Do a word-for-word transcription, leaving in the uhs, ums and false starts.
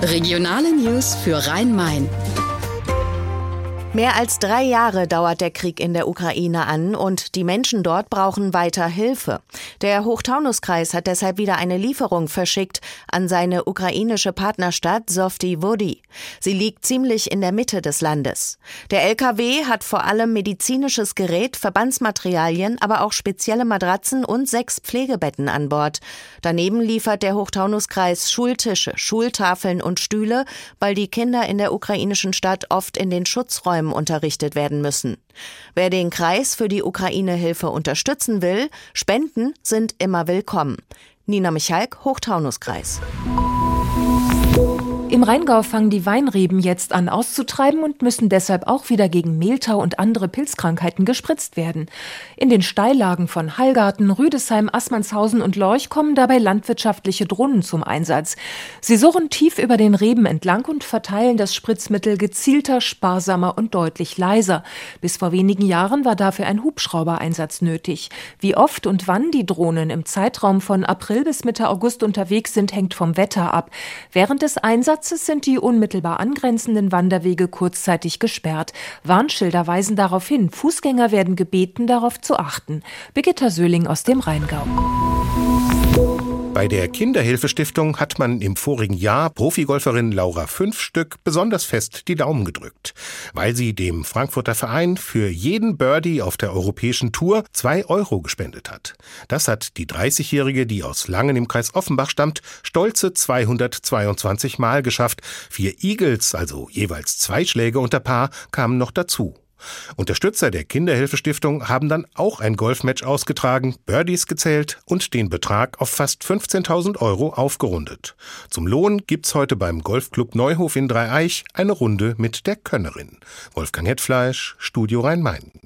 Regionale News für Rhein-Main. Mehr als drei Jahre dauert der Krieg in der Ukraine an und die Menschen dort brauchen weiter Hilfe. Der Hochtaunuskreis hat deshalb wieder eine Lieferung verschickt an seine ukrainische Partnerstadt Softy-Wody. Sie liegt ziemlich in der Mitte des Landes. Der L K W hat vor allem medizinisches Gerät, Verbandsmaterialien, aber auch spezielle Matratzen und sechs Pflegebetten an Bord. Daneben liefert der Hochtaunuskreis Schultische, Schultafeln und Stühle, weil die Kinder in der ukrainischen Stadt oft in den Schutzräumen unterrichtet werden müssen. Wer den Kreis für die Ukraine-Hilfe unterstützen will, Spenden sind immer willkommen. Nina Michalk, Hochtaunuskreis. Im Rheingau fangen die Weinreben jetzt an auszutreiben und müssen deshalb auch wieder gegen Mehltau und andere Pilzkrankheiten gespritzt werden. In den Steillagen von Hallgarten, Rüdesheim, Assmannshausen und Lorch kommen dabei landwirtschaftliche Drohnen zum Einsatz. Sie surren tief über den Reben entlang und verteilen das Spritzmittel gezielter, sparsamer und deutlich leiser. Bis vor wenigen Jahren war dafür ein Hubschraubereinsatz nötig. Wie oft und wann die Drohnen im Zeitraum von April bis Mitte August unterwegs sind, hängt vom Wetter ab. Während des Einsatzes sind die unmittelbar angrenzenden Wanderwege kurzzeitig gesperrt. Warnschilder weisen darauf hin. Fußgänger werden gebeten, darauf zu achten. Birgitta Söhling aus dem Rheingau. Bei der Kinderhilfestiftung hat man im vorigen Jahr Profigolferin Laura Fünfstück besonders fest die Daumen gedrückt, weil sie dem Frankfurter Verein für jeden Birdie auf der europäischen Tour zwei Euro gespendet hat. Das hat die dreißigjährige, die aus Langen im Kreis Offenbach stammt, stolze zweihundertzweiundzwanzig Mal geschafft. Vier Eagles, also jeweils zwei Schläge unter Paar, kamen noch dazu. Unterstützer der Kinderhilfestiftung haben dann auch ein Golfmatch ausgetragen, Birdies gezählt und den Betrag auf fast fünfzehntausend Euro aufgerundet. Zum Lohn gibt's heute beim Golfclub Neuhof in Dreieich eine Runde mit der Könnerin. Wolfgang Hetfleisch, Studio Rhein-Main.